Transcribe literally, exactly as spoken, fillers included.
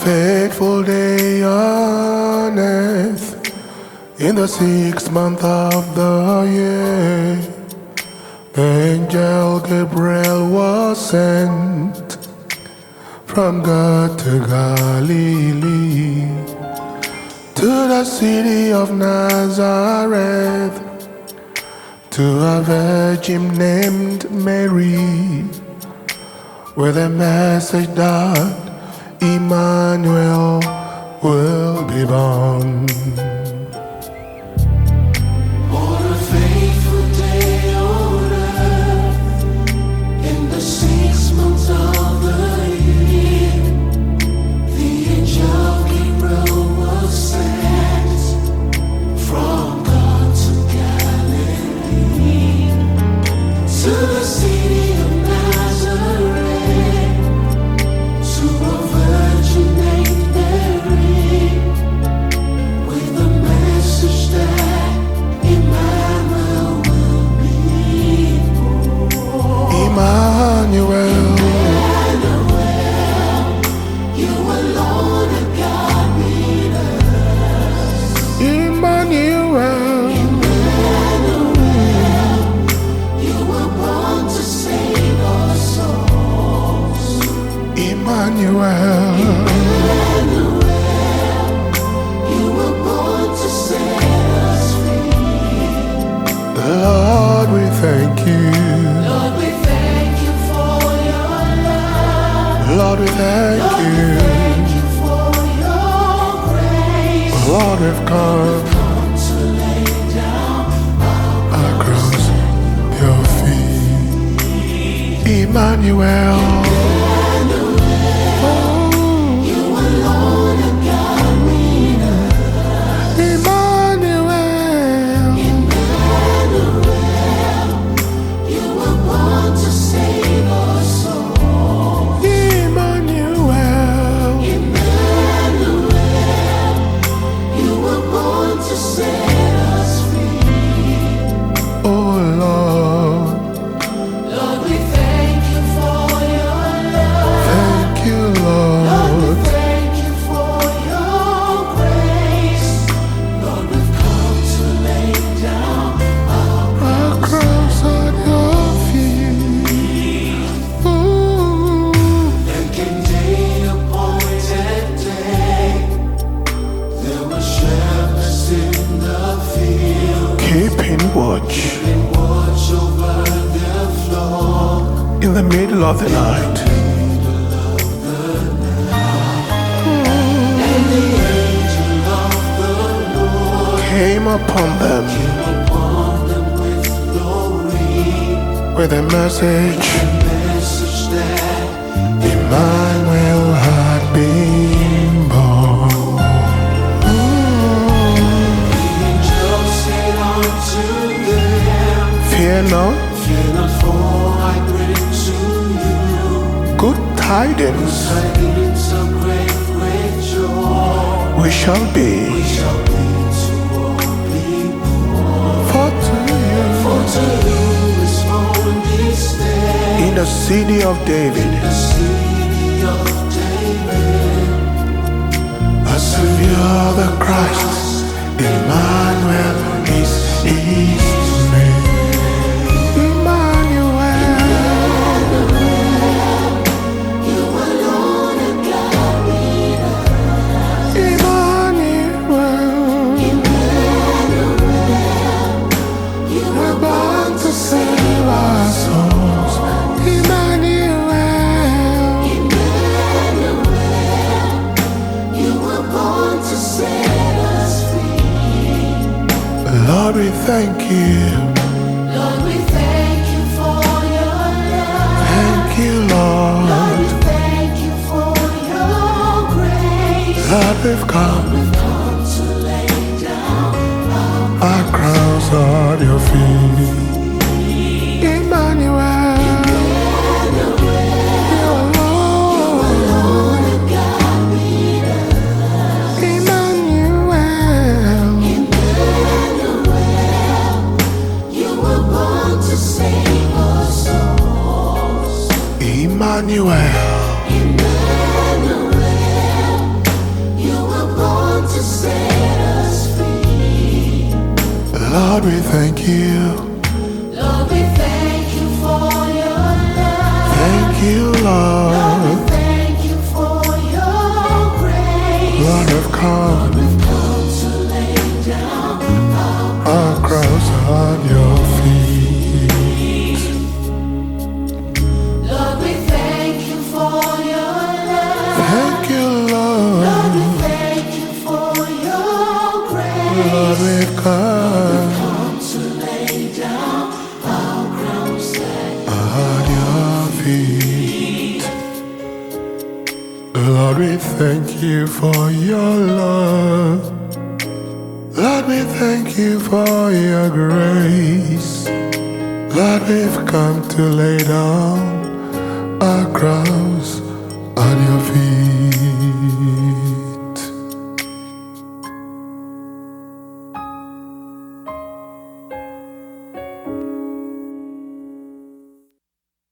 fateful day on earth, in the sixth month of the year, the angel Gabriel was sent from God to Galilee, to the city of Nazareth, to a virgin named Mary, with a message that Emmanuel will be born. On a faithful day on earth, in the sixth month of the year, the angel Gabriel was sent from God to Galilee, to the city of Nazareth, to a virgin named Mary, with a message that Emmanuel will be born. Emmanuel, Emmanuel, you alone are God with us. Emmanuel, Emmanuel, you were born to save our souls. Emmanuel, Emmanuel, you were born to set us free. Lord, we thank you. Lord, we thank you for your love. Lord, we thank Lord, we you. thank you for your grace. Lord, we've come Come to lay down across your feet. Emmanuel, you alone are God with us. Emmanuel, Emmanuel, you were born to save our souls. Emmanuel, Emmanuel, you were born to set us free. oh Lord, Lord, we thank you for your love. thank you, Lord, we Lord. thank you for your grace. Lord, we've come to lay down our Across at your feet. Ooh. Like a day appointed day, there were shepherds in the field, Keeping watch and watch over their flock. in the middle of the night. And the angel of the Lord Came upon them upon them with glory, with a message message that Emmanuel had been born. the angel said unto them, Fear not, fear not, for I bring to you good tidings tidings of great, great joy. we shall be. Shall be to all people. For to For you to you is born this day in the city of David the city of David a Savior, the Christ, Emmanuel is his name. Emmanuel, you alone are God with us. Emmanuel, You we're were born to save our souls. Emmanuel, you were born to set us free. Lord, we thank you. Lord, we thank you for your love. Thank you, Lord, Lord. we thank you for your grace. Lord, we've come We've come to lay down our crowns at your feet. Emmanuel, you alone. God with us. Emmanuel, Emmanuel, you were born to save our souls. Emmanuel, Emmanuel, Lord, we thank you. Lord, we thank you for your love. Thank you, Lord, Lord. we thank you for your grace. Lord, we've come We've come to lay down our crowns at your feet. Lord, we thank you for your love. Thank you, Lord, Lord. we thank you for your grace. Lord, we've come Come to lay down our crowns at your feet. Lord, we thank you for your love. Lord, we thank you for your grace. Lord, we've come to lay down our crowns